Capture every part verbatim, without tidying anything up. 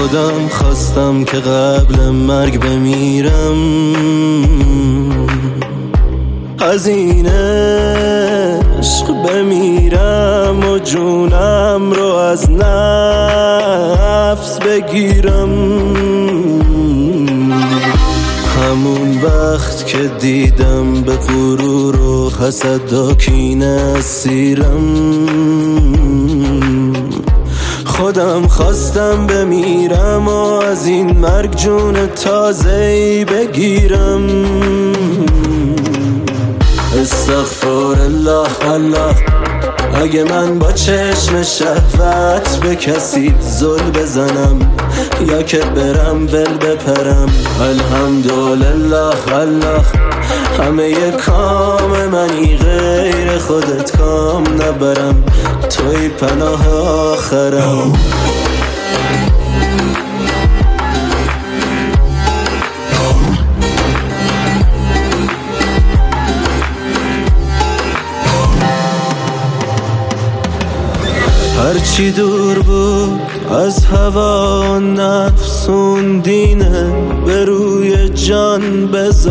خودم خواستم که قبل مرگ بمیرم، از این عشق بمیرم و جونم رو از نفس بگیرم. همون وقت که دیدم به غرور و حسد و کینه اسیرم، خودم خواستم بمیرم و از این مرگ جون تازه‌ای بگیرم. استغفر الله الله، اگه من با چشم شهوت به کسی زل بزنم یا که برم ول بپرم. الحمدلله الله، همه ی کام منی غیر خودت کام نبرم، توی پناه آخرم. هرچی دور بود از هوا نفس اون دینه به روی جان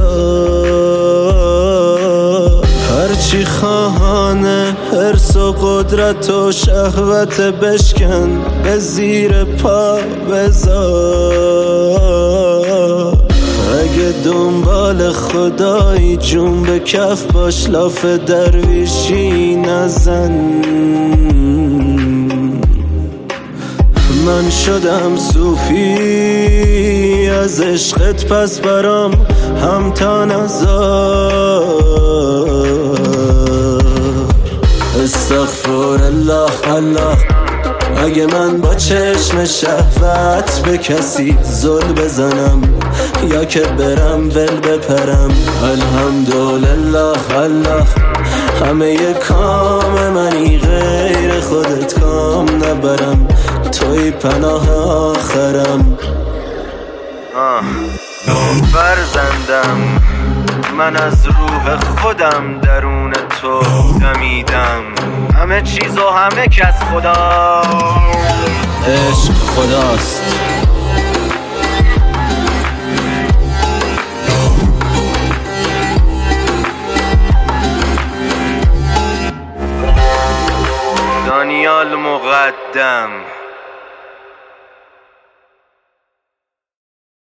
بذار. هرچی خواهانه حرص و قدرت و شهوت بشکن به زیر پا بذار. اگه دنبال خدایی جون به کف باش، لاف درویشی نزن. من شدم صوفی از عشقت، پس برام هم تا نزار. استغفر الله الله، اگه من با چشم شهوت به کسی زل بزنم یا که برم ول بپرم. الحمدلله الله، همه ی کام منی غیر خودت کام نبرم، توی پناه آخرم. فرزندم من از روح خودم درون تو دمیدم، همه چیز و همه کس خدا. عشق خداست. دانیال مقدم.